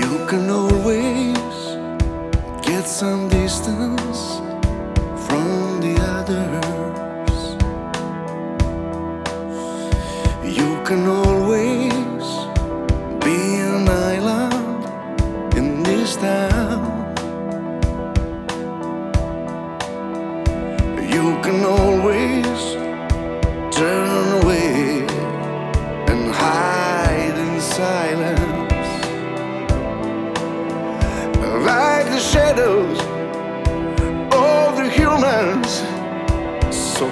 You can always get some distance from the others. You can always be an island in this town. You can always turn away and hide in silence, like the shadows of the humans, so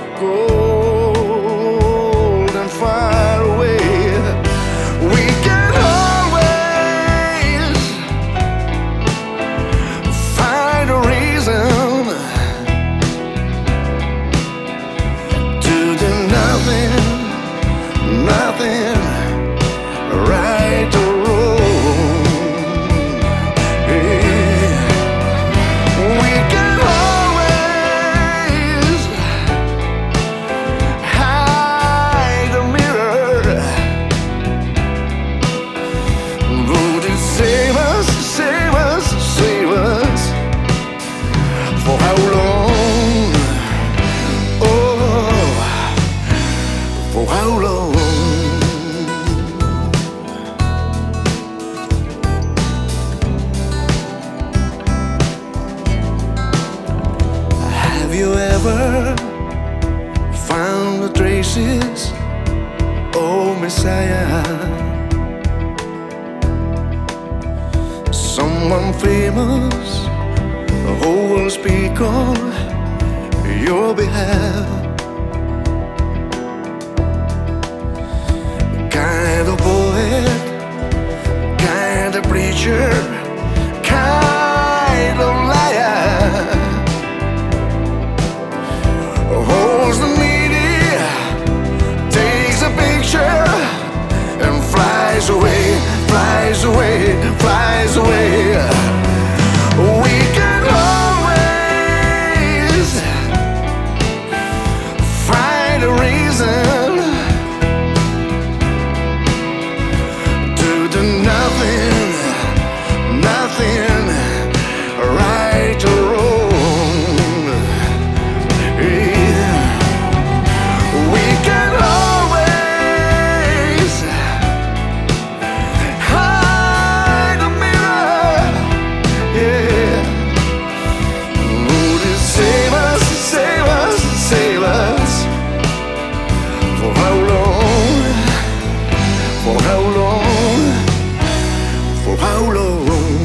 cold and far away. We can always find a reason to do nothing, nothing, right or wrong. We can always hide the mirror. Would it save us, save us, save us? For how long? Oh, for how long? Have you ever found the traces of Messiah? Someone famous who will speak on your behalf. Kind of poet, kind of preacher, kind of liar. Holds the needy, takes a picture, and flies away, flies away, flies away. We can always find a reason to do nothing, nothing, right or wrong. We can always hide the mirror, yeah. Would it save us, save us, save us? For how long? For how long? For how long?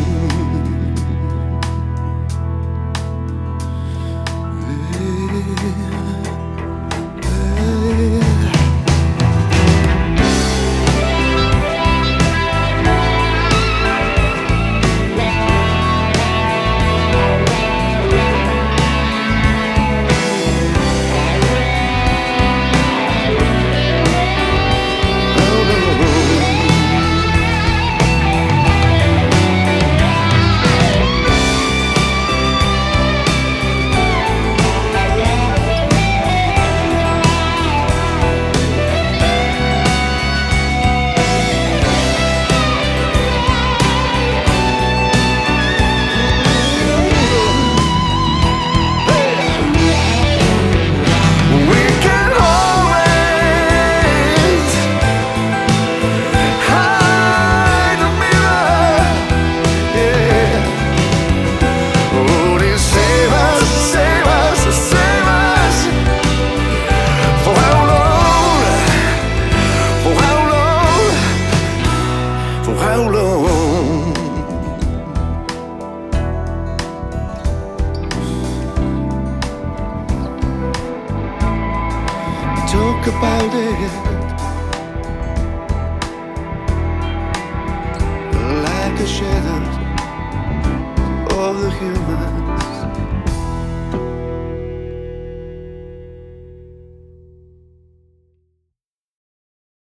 Talk about it like the shadows of the human.